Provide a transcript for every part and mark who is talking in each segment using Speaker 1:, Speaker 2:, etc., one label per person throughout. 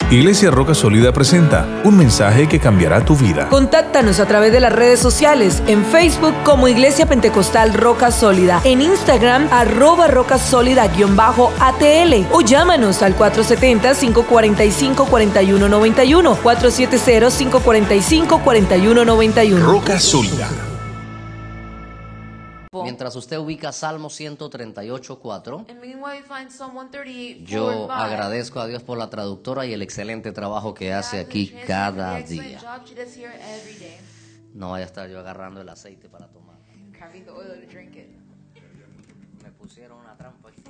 Speaker 1: Iglesia Roca Sólida presenta un mensaje que cambiará tu vida.
Speaker 2: Contáctanos a través de las redes sociales, en Facebook como Iglesia Pentecostal Roca Sólida, en Instagram @rocasólida_ATL o llámanos al 470-545-4191, 470-545-4191.
Speaker 1: Roca Sólida.
Speaker 3: Mientras usted ubica Salmo 138:4, yo agradezco a Dios por la traductora y el excelente trabajo que hace aquí cada día. No vaya a estar yo agarrando el aceite para tomar. Me pusieron una trampa aquí.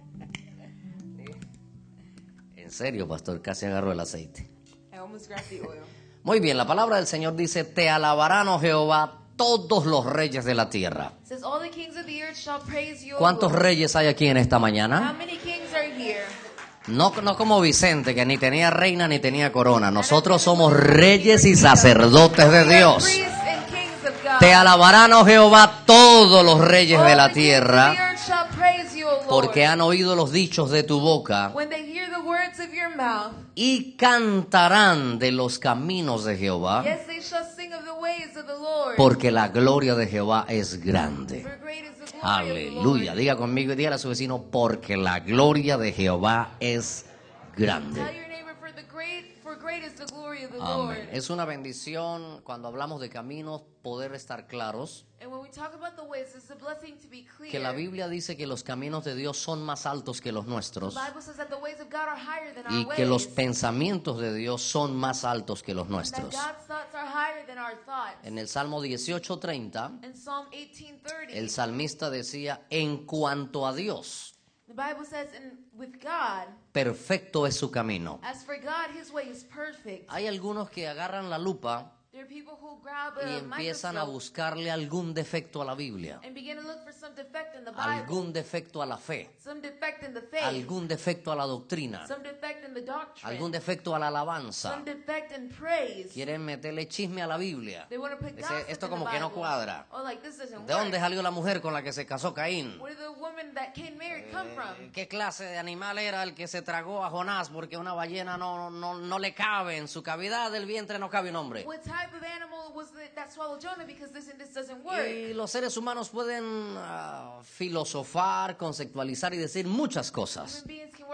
Speaker 3: En serio, pastor, casi agarro el aceite. Muy bien, la palabra del Señor dice: te alabarán, oh Jehová, todos los reyes de la tierra. ¿Cuántos reyes hay aquí en esta mañana? No como Vicente, que ni tenía reina ni tenía corona. Nosotros somos reyes y sacerdotes de Dios. Te alabarán, oh Jehová, todos los reyes de la tierra, porque han oído los dichos de tu boca y cantarán de los caminos de Jehová, porque la gloria de Jehová es grande. Aleluya. Diga conmigo y dígale a su vecino: porque la gloria de Jehová es grande. Amén. Es una bendición cuando hablamos de caminos poder estar claros que la Biblia dice que los caminos de Dios son más altos que los nuestros y que los pensamientos de Dios son más altos que los nuestros. En el Salmo 18:30 el salmista decía: en cuanto a Dios, perfecto es su camino. Hay algunos que agarran la lupa y empiezan a buscarle algún defecto a la Biblia, algún defecto a la fe, algún defecto a la doctrina, algún defecto a la alabanza. Quieren meterle chisme a la Biblia. Dice: esto como que no cuadra. ¿De dónde salió la mujer con la que se casó Caín? ¿Qué clase de animal era el que se tragó a Jonás? Porque una ballena no le cabe, en su cavidad del vientre no cabe un hombre. Y los seres humanos pueden filosofar, conceptualizar y decir muchas cosas.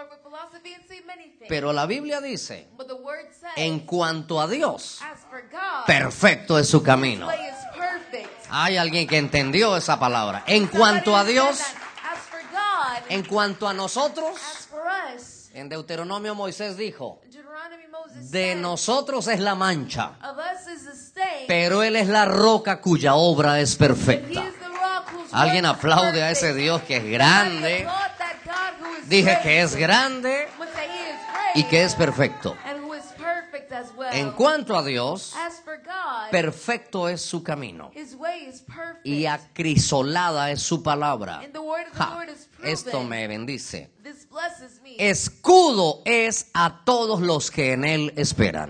Speaker 3: Pero la Biblia dice: en cuanto a Dios, perfecto es su camino. Hay alguien que entendió esa palabra. En cuanto a Dios, en cuanto a nosotros, en Deuteronomio Moisés dijo: de nosotros es la mancha, pero Él es la roca cuya obra es perfecta. Alguien aplaude a ese Dios que es grande. Dije que es grande y que es perfecto. En cuanto a Dios, perfecto es su camino y acrisolada es su palabra. Esto me bendice. Escudo es a todos los que en él esperan.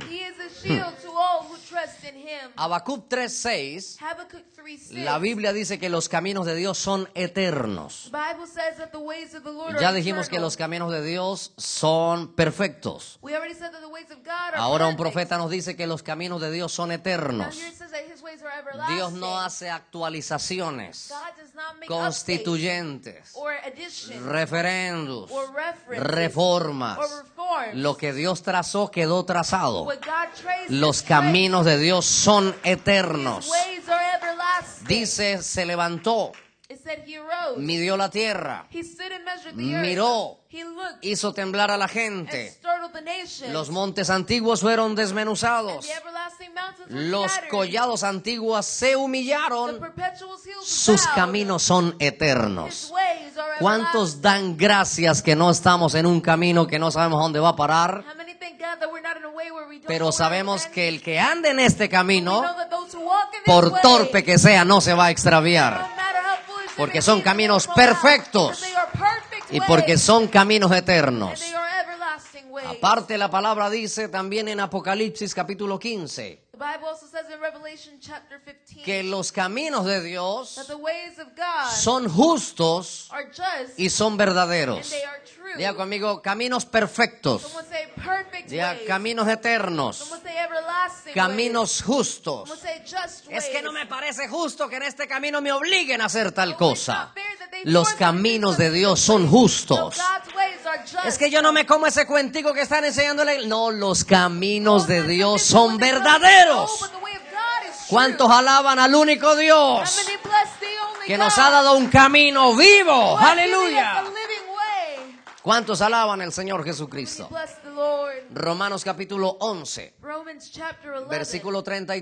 Speaker 3: Habacuc 3:6, la Biblia dice que los caminos de Dios son eternos. Ya dijimos que los caminos de Dios son perfectos. Ahora un profeta nos dice que los caminos de Dios son eternos. Dios no hace actualizaciones, constituyentes, referendos, reformas. Lo que Dios trazó quedó trazado. Los caminos de Dios son eternos. Dice: se levantó, midió la tierra, miró, hizo temblar a la gente. Los montes antiguos fueron desmenuzados, los collados antiguos se humillaron. Sus caminos son eternos. ¿Cuántos dan gracias que no estamos en un camino que no sabemos dónde va a parar? Pero sabemos que el que ande en este camino, por torpe que sea, no se va a extraviar, porque son caminos perfectos y porque son caminos eternos. Aparte, la palabra dice también en Apocalipsis capítulo 15
Speaker 4: The Bible also says in Revelation chapter 15
Speaker 3: que los caminos de Dios
Speaker 4: that the ways of God
Speaker 3: son justos
Speaker 4: are just
Speaker 3: y son
Speaker 4: and
Speaker 3: verdaderos.
Speaker 4: they are true.
Speaker 3: Diga conmigo, caminos perfectos.
Speaker 4: Someone say perfect
Speaker 3: Diga,
Speaker 4: ways.
Speaker 3: caminos eternos.
Speaker 4: Someone say everlasting
Speaker 3: Caminos
Speaker 4: ways.
Speaker 3: justos.
Speaker 4: Someone say just ways.
Speaker 3: Es que no me parece justo que en este camino me obliguen a hacer tal
Speaker 4: It's
Speaker 3: cosa.
Speaker 4: not fair that they
Speaker 3: Los
Speaker 4: force us to do
Speaker 3: caminos de
Speaker 4: something
Speaker 3: Dios
Speaker 4: this
Speaker 3: son
Speaker 4: way.
Speaker 3: justos.
Speaker 4: No, God's ways are just.
Speaker 3: Es que yo no me como ese cuentico que están enseñándole. No, los caminos de Dios son verdaderos. ¿Cuántos alaban al único Dios que nos ha dado un camino vivo? Aleluya. ¿Cuántos alaban al Señor Jesucristo? Romanos capítulo 11,
Speaker 4: Romans chapter 11,
Speaker 3: versículo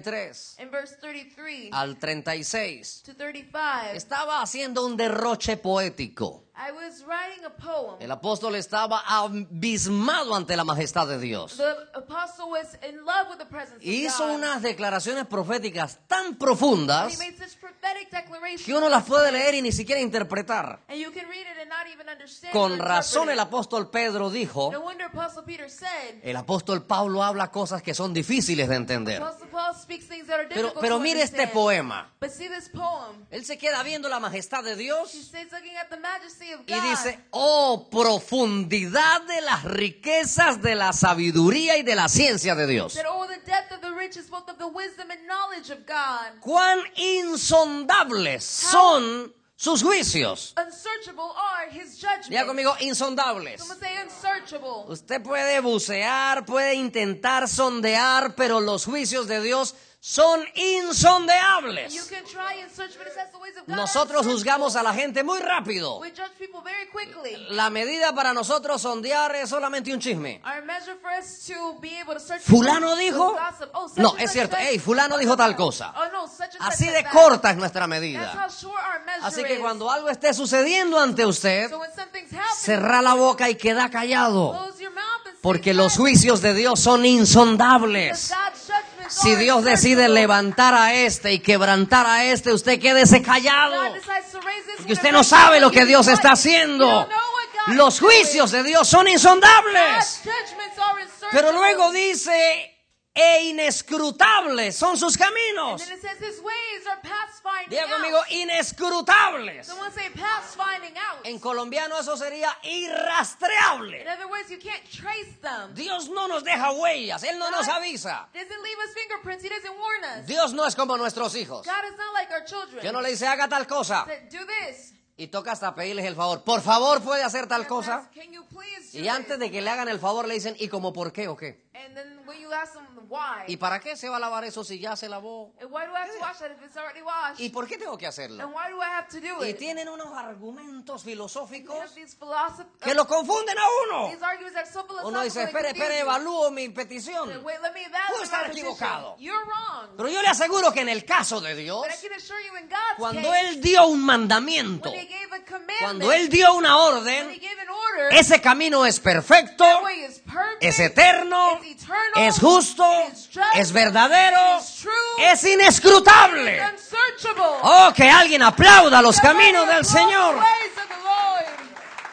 Speaker 3: 33
Speaker 4: in verse 33
Speaker 3: al 36.
Speaker 4: to 35.
Speaker 3: Estaba haciendo un derroche poético.
Speaker 4: I was writing a poem.
Speaker 3: El apóstol estaba abismado ante la majestad de Dios.
Speaker 4: The apostle was in love with the presence
Speaker 3: Y
Speaker 4: of
Speaker 3: hizo
Speaker 4: God.
Speaker 3: unas declaraciones proféticas tan
Speaker 4: And
Speaker 3: profundas
Speaker 4: he made such prophetic declarations.
Speaker 3: que uno las puede leer y ni siquiera interpretar.
Speaker 4: And you can read it and not even understand
Speaker 3: Con
Speaker 4: or
Speaker 3: razón el
Speaker 4: interpret
Speaker 3: apóstol Pedro
Speaker 4: it.
Speaker 3: dijo,
Speaker 4: No wonder Apostle Peter said,
Speaker 3: el apóstol Pablo habla cosas que son difíciles de entender.
Speaker 4: Apostle Paul speaks things that are difficult
Speaker 3: Pero
Speaker 4: to
Speaker 3: mire este
Speaker 4: understand.
Speaker 3: poema.
Speaker 4: But see this poem.
Speaker 3: Él se queda viendo la majestad de
Speaker 4: He
Speaker 3: Dios
Speaker 4: stays looking at the majesty of God.
Speaker 3: y dice, oh, profundidad de las riquezas de la sabiduría y de la ciencia de Dios.
Speaker 4: That oh, the depth of the riches, both of the wisdom and knowledge of God.
Speaker 3: Cuán insondables son sus juicios.
Speaker 4: Unsearchable are his judgments.
Speaker 3: Diga conmigo, insondables.
Speaker 4: Someone say unsearchable.
Speaker 3: Usted puede bucear, puede intentar sondear, pero los juicios de Dios son
Speaker 4: You
Speaker 3: insondeables.
Speaker 4: can try and search, but it says the ways of God are
Speaker 3: Nosotros juzgamos a la
Speaker 4: unsearchable.
Speaker 3: gente muy rápido.
Speaker 4: We judge people very quickly.
Speaker 3: La medida para nosotros sondear es solamente un chisme.
Speaker 4: Our measure for us to be able to search
Speaker 3: ¿Fulano
Speaker 4: people
Speaker 3: dijo?
Speaker 4: was gossip. Oh, such
Speaker 3: No,
Speaker 4: and
Speaker 3: es
Speaker 4: such
Speaker 3: cierto.
Speaker 4: said-
Speaker 3: Hey, fulano dijo tal cosa.
Speaker 4: Oh, no, such and such
Speaker 3: Así
Speaker 4: said
Speaker 3: de
Speaker 4: that.
Speaker 3: corta es nuestra
Speaker 4: That's
Speaker 3: medida.
Speaker 4: how short our measure
Speaker 3: Así que
Speaker 4: is.
Speaker 3: cuando algo esté sucediendo ante usted,
Speaker 4: So when something's happening,
Speaker 3: cerrá la boca y queda callado.
Speaker 4: close your mouth and stay
Speaker 3: Porque los
Speaker 4: silent.
Speaker 3: juicios de Dios son
Speaker 4: Because
Speaker 3: insondables.
Speaker 4: God's judgments
Speaker 3: Si
Speaker 4: are
Speaker 3: Dios decide
Speaker 4: unsearchable.
Speaker 3: levantar a este y quebrantar a este, usted quédese callado.
Speaker 4: God decides to raise this
Speaker 3: Porque
Speaker 4: one
Speaker 3: usted
Speaker 4: and
Speaker 3: no
Speaker 4: raise
Speaker 3: sabe
Speaker 4: that
Speaker 3: lo
Speaker 4: one.
Speaker 3: que
Speaker 4: You
Speaker 3: Dios
Speaker 4: don't
Speaker 3: está
Speaker 4: know
Speaker 3: haciendo.
Speaker 4: what God
Speaker 3: Los
Speaker 4: is doing.
Speaker 3: juicios de Dios son insondables.
Speaker 4: God's judgments are unsearchable.
Speaker 3: Pero luego dice, e inescrutables son sus
Speaker 4: And
Speaker 3: caminos.
Speaker 4: then it says his ways are past finding
Speaker 3: Diga
Speaker 4: out.
Speaker 3: conmigo, inescrutables.
Speaker 4: Someone say past finding out.
Speaker 3: En colombiano eso sería irrastreable.
Speaker 4: In other words, you can't trace them.
Speaker 3: Dios no nos deja huellas, Él no nos avisa.
Speaker 4: Doesn't leave us fingerprints. He doesn't warn us.
Speaker 3: Dios no es como nuestros hijos.
Speaker 4: God is not like our children.
Speaker 3: Que uno le dice, haga tal cosa.
Speaker 4: That do this.
Speaker 3: Y toca hasta pedirles el favor. Por favor, ¿puede hacer tal cosa?
Speaker 4: Can you please do
Speaker 3: Y antes
Speaker 4: this?
Speaker 3: de que le hagan el favor le dicen, ¿y como por qué o qué?
Speaker 4: And then when you ask them why,
Speaker 3: ¿Y para qué se va a lavar eso si ya se lavó?
Speaker 4: and why do I have to wash that if it's already washed?
Speaker 3: ¿Y por qué tengo que hacerlo?
Speaker 4: And why do I have to do
Speaker 3: Y
Speaker 4: it?
Speaker 3: tienen unos argumentos
Speaker 4: They
Speaker 3: filosóficos
Speaker 4: have these philosophies.
Speaker 3: que lo confunden a uno.
Speaker 4: These arguments are so philosophical.
Speaker 3: Uno dice,
Speaker 4: they
Speaker 3: espere,
Speaker 4: confuse
Speaker 3: espere,
Speaker 4: you.
Speaker 3: evalúo mi petición.
Speaker 4: Wait, let me
Speaker 3: Puedo
Speaker 4: evaluate
Speaker 3: estar
Speaker 4: my petition.
Speaker 3: equivocado.
Speaker 4: You're wrong.
Speaker 3: Pero yo le aseguro que en el caso de Dios,
Speaker 4: But I can assure you in God's
Speaker 3: cuando
Speaker 4: case,
Speaker 3: Él dio un mandamiento,
Speaker 4: when he gave a commandment,
Speaker 3: cuando Él dio una
Speaker 4: when
Speaker 3: orden,
Speaker 4: he gave an order,
Speaker 3: ese camino es perfecto,
Speaker 4: that way is perfect,
Speaker 3: es eterno,
Speaker 4: it's eternal,
Speaker 3: es justo,
Speaker 4: it's just,
Speaker 3: es verdadero,
Speaker 4: it's true,
Speaker 3: es inescrutable.
Speaker 4: it's unsearchable.
Speaker 3: Oh, que alguien aplauda los
Speaker 4: Somebody
Speaker 3: caminos del
Speaker 4: applaud
Speaker 3: Señor.
Speaker 4: the ways of the Lord.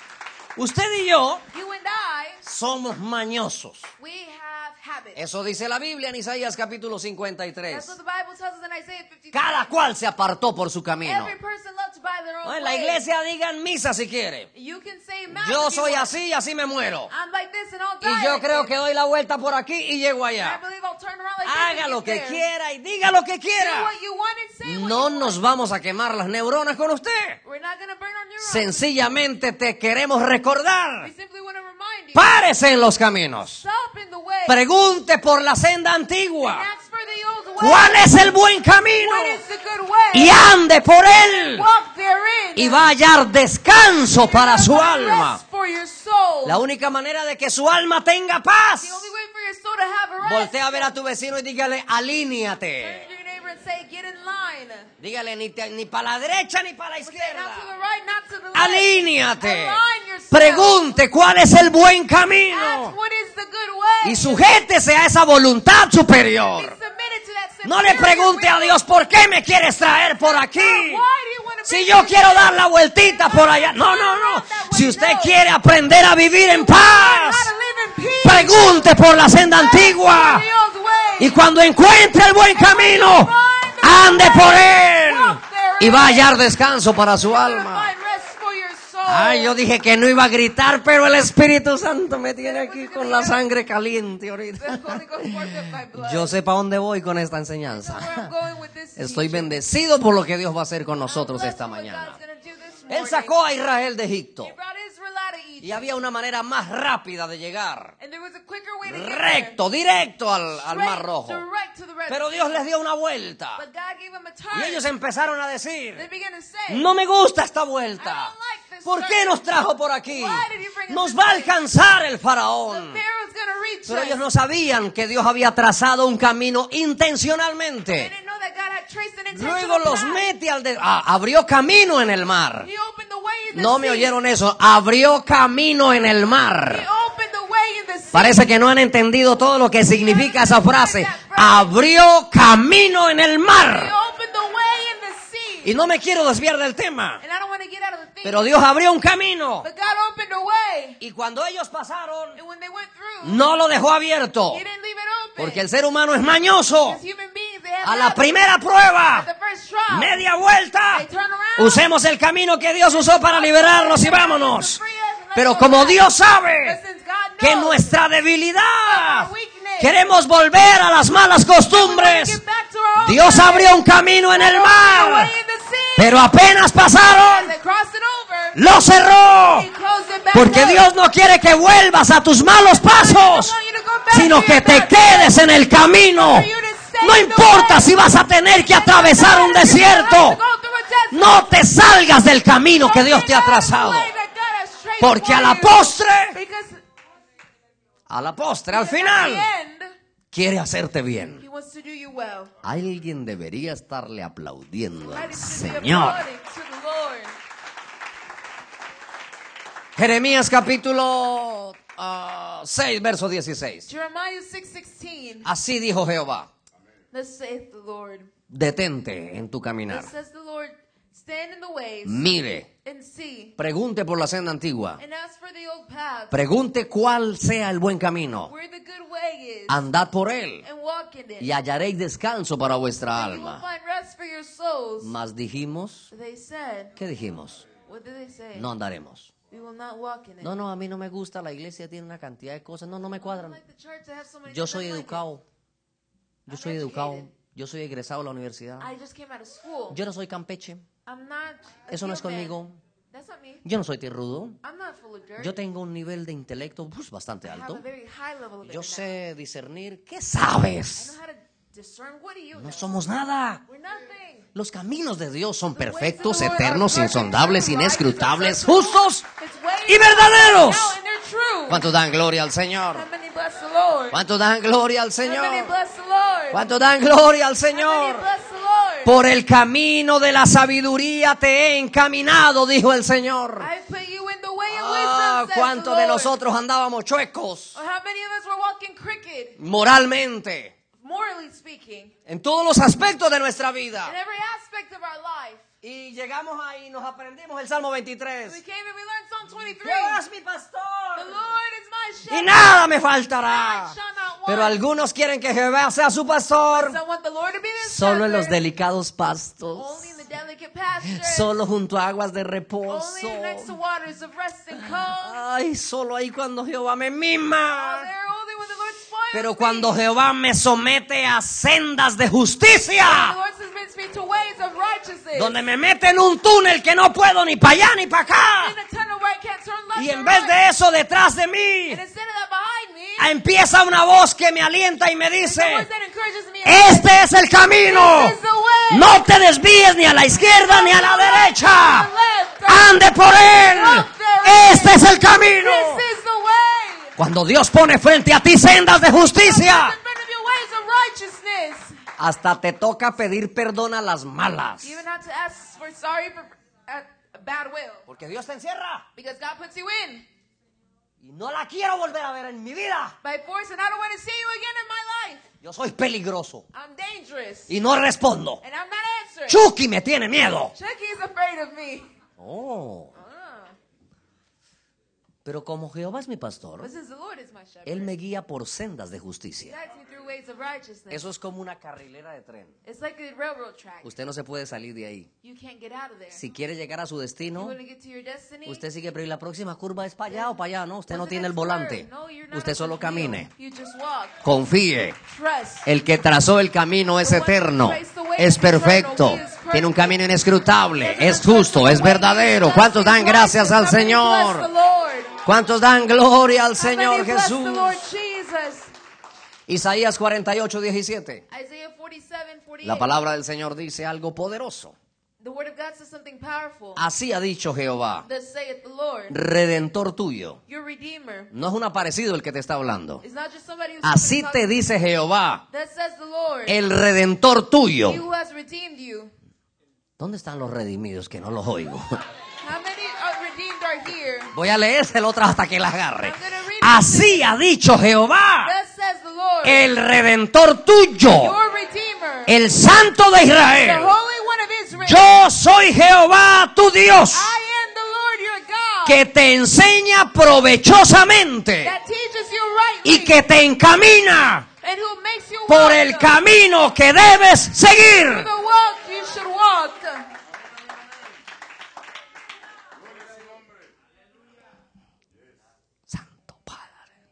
Speaker 3: Usted y yo
Speaker 4: You and I,
Speaker 3: somos mañosos.
Speaker 4: we have habits.
Speaker 3: Eso dice la Biblia en Isaías capítulo
Speaker 4: That's
Speaker 3: 53.
Speaker 4: what the Bible tells us in Isaiah 53.
Speaker 3: Cada cual se apartó por su camino.
Speaker 4: Every person loves to buy their own
Speaker 3: No, en la
Speaker 4: way.
Speaker 3: iglesia digan misa si quiere.
Speaker 4: You can say mass
Speaker 3: Yo
Speaker 4: if you
Speaker 3: soy
Speaker 4: want.
Speaker 3: así y así me muero.
Speaker 4: I'm like this and I'll die
Speaker 3: Y yo
Speaker 4: like
Speaker 3: creo
Speaker 4: this.
Speaker 3: que doy la vuelta por aquí y llego
Speaker 4: I
Speaker 3: allá.
Speaker 4: believe I'll turn around like this
Speaker 3: Haga
Speaker 4: and
Speaker 3: lo
Speaker 4: get
Speaker 3: que
Speaker 4: there.
Speaker 3: quiera y diga lo que
Speaker 4: Do
Speaker 3: quiera.
Speaker 4: what you want and say what
Speaker 3: No
Speaker 4: you
Speaker 3: nos
Speaker 4: want.
Speaker 3: vamos a quemar las neuronas con usted.
Speaker 4: We're not going to burn our neurons.
Speaker 3: Sencillamente te queremos recordar.
Speaker 4: We simply want to remind you.
Speaker 3: Párese en los caminos.
Speaker 4: Stop in the way.
Speaker 3: Pregunte por la senda
Speaker 4: And
Speaker 3: antigua.
Speaker 4: ask for the old way.
Speaker 3: ¿Cuál es el buen camino?
Speaker 4: What is the good way?
Speaker 3: Y ande por él.
Speaker 4: Walk therein.
Speaker 3: Y va a hallar descanso para su alma.
Speaker 4: Rest for your soul.
Speaker 3: La única manera de que su alma tenga paz.
Speaker 4: The only way for your soul to have a rest.
Speaker 3: Voltea a ver a tu vecino y dígale,
Speaker 4: Turn
Speaker 3: alíneate.
Speaker 4: to your neighbor and say, get in line.
Speaker 3: Dígale, ni para la derecha ni para la
Speaker 4: Not to the
Speaker 3: izquierda.
Speaker 4: right, not to the left.
Speaker 3: Alíneate.
Speaker 4: Align yourself.
Speaker 3: Pregunte cuál es el buen
Speaker 4: Ask
Speaker 3: camino.
Speaker 4: what is the good way.
Speaker 3: Y sujétese a esa voluntad
Speaker 4: Be
Speaker 3: superior.
Speaker 4: submitted to that
Speaker 3: No le
Speaker 4: superior
Speaker 3: pregunte a
Speaker 4: will.
Speaker 3: Dios, ¿por qué me quieres traer por aquí?
Speaker 4: Why do you want to
Speaker 3: Si
Speaker 4: bring
Speaker 3: yo
Speaker 4: me
Speaker 3: quiero
Speaker 4: here?
Speaker 3: dar la vueltita por allá. No, no, no. Si usted quiere aprender a vivir en
Speaker 4: How
Speaker 3: paz,
Speaker 4: to live in peace.
Speaker 3: pregunte por la senda antigua.
Speaker 4: The old way.
Speaker 3: Y cuando encuentre el buen camino, ande por él y va a hallar descanso para su alma. Ay, yo dije que no iba a gritar, pero el Espíritu Santo me tiene aquí con la sangre caliente ahorita. Yo sé para dónde voy con esta enseñanza. Estoy bendecido por lo que Dios va a hacer con nosotros esta mañana. Él sacó a Israel de Egipto. Y había una manera más rápida de llegar. Recto, directo al Mar Rojo. Pero Dios les dio una vuelta. Y ellos empezaron a decir, no me gusta esta vuelta. ¿Por qué nos trajo por aquí? Nos va a alcanzar el faraón. Pero ellos no sabían que Dios había trazado un camino intencionalmente. Luego los mete abrió camino en el mar. No me oyeron eso. Abrió camino en el mar. Parece que no han entendido todo lo que significa esa frase. Abrió camino en el mar. Y no me quiero desviar del tema. Pero Dios abrió un camino. Y cuando ellos pasaron, no lo dejó abierto. Porque el ser humano es mañoso. A la primera prueba, media vuelta, usemos el camino que Dios usó para liberarnos y vámonos. Pero como Dios sabe que nuestra debilidad queremos volver a las malas costumbres, Dios abrió un camino en el mar. Pero apenas pasaron, lo cerró. Porque Dios no quiere que vuelvas a tus malos pasos, sino que te quedes en el camino. No importa si vas a tener que atravesar un desierto. No te salgas del camino que Dios te ha trazado. Porque a la postre, al final, quiere hacerte bien. Alguien debería estarle aplaudiendo al Señor. Jeremías capítulo 6, verso 16. Así dijo Jehová. Detente en tu caminar. Mire. Pregunte por la senda antigua. Pregunte cuál sea el buen camino. Andad por él y hallaréis descanso para vuestra alma. Mas dijimos, ¿qué dijimos? No andaremos. No, a mí no me gusta, la iglesia tiene una cantidad de cosas. No me cuadran. Yo soy educado. Yo soy egresado de la universidad. Yo no soy campeche. Eso no es conmigo. Yo no soy tierrudo. Yo tengo un nivel de intelecto bastante alto. Yo sé discernir. ¿Qué sabes? No somos nada. Los caminos de Dios son perfectos, eternos, insondables, inescrutables, justos y verdaderos. ¿Cuántos dan gloria al Señor? ¿Cuántos dan gloria al Señor? ¿Cuántos dan gloria al Señor? Por el camino de la sabiduría te he encaminado, dijo el Señor. ¿Cuántos de nosotros andábamos chuecos? Moralmente. En todos los aspectos de nuestra vida. Y llegamos ahí y nos aprendimos el Salmo 23. Jehová es mi pastor. Y nada me faltará. Pero algunos quieren que Jehová sea su pastor solo en los delicados pastos, solo junto a aguas de reposo. Ay, solo ahí cuando Jehová me mima. Pero cuando Jehová me somete a sendas de justicia, donde me mete en un túnel que no puedo ni para allá ni para acá, y en vez de eso detrás de mí empieza una voz que me alienta y me dice: este es el camino, no te desvíes ni a la izquierda ni a la derecha, ande por él, este es el camino. Cuando Dios pone frente a ti sendas de justicia, hasta te toca pedir perdón a las malas. Porque Dios te encierra. Y no la quiero volver a ver en mi vida. Yo soy peligroso. Y no respondo. Chucky me tiene miedo. Oh. Pero como Jehová es mi pastor, Él me guía por sendas de justicia.
Speaker 4: ways of righteousness.
Speaker 3: Eso es como una carrilera de tren.
Speaker 4: It's like a railroad track.
Speaker 3: Usted no se puede salir de ahí.
Speaker 4: You can't get out of there.
Speaker 3: Si quiere llegar a su
Speaker 4: You
Speaker 3: destino,
Speaker 4: want to get to your destiny?
Speaker 3: usted sigue, pero ¿y la próxima curva es para allá o para allá? No, usted no
Speaker 4: What's the
Speaker 3: tiene el
Speaker 4: next
Speaker 3: volante.
Speaker 4: turn? No, you're not
Speaker 3: Usted
Speaker 4: at
Speaker 3: solo
Speaker 4: the wheel.
Speaker 3: camine.
Speaker 4: You just walk.
Speaker 3: Confíe.
Speaker 4: Trust.
Speaker 3: El que trazó el camino es eterno, es perfecto, tiene un camino inescrutable, es justo, es verdadero. ¿Cuántos dan gracias al Señor? ¿Cuántos dan gloria al Señor Jesús? Isaías 48:17.
Speaker 4: Isaiah 47:48.
Speaker 3: La palabra del Señor dice algo poderoso.
Speaker 4: The word of God says something powerful.
Speaker 3: Así ha dicho Jehová,
Speaker 4: Thus saith the Lord,
Speaker 3: Redentor tuyo.
Speaker 4: your Redeemer.
Speaker 3: No es un aparecido el que te está hablando.
Speaker 4: It's not just somebody who's
Speaker 3: Así
Speaker 4: talking.
Speaker 3: te dice Jehová,
Speaker 4: Thus says the Lord,
Speaker 3: el Redentor
Speaker 4: he
Speaker 3: tuyo.
Speaker 4: who has redeemed you.
Speaker 3: ¿Dónde están los redimidos que no los oigo?
Speaker 4: How many redeemed are here?
Speaker 3: Voy a leérselo otra hasta que las agarre.
Speaker 4: I'm gonna read it.
Speaker 3: Así ha dicho Jehová,
Speaker 4: Thus says the Lord,
Speaker 3: el Redentor tuyo,
Speaker 4: your Redeemer,
Speaker 3: el Santo de
Speaker 4: the
Speaker 3: Israel.
Speaker 4: Holy One of Israel.
Speaker 3: Yo soy Jehová tu Dios,
Speaker 4: I am the Lord your God,
Speaker 3: que te enseña provechosamente
Speaker 4: that teaches you rightly,
Speaker 3: y que te encamina
Speaker 4: and who makes you
Speaker 3: por
Speaker 4: walk
Speaker 3: el camino que debes seguir.
Speaker 4: the walk you should walk.
Speaker 3: Santo Padre.